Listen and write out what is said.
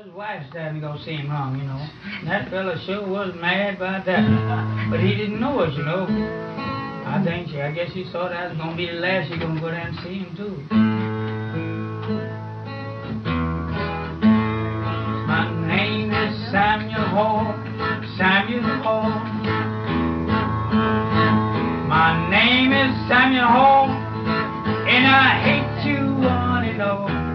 his wife starting to go see him home, you know. And that fella sure was mad about that. But he didn't know it, you know. I guess he thought that was going to be the last he going to go down and see him, too. My name is Samuel Hall, Samuel Hall. My name is Samuel Hall, and I hate you want it all.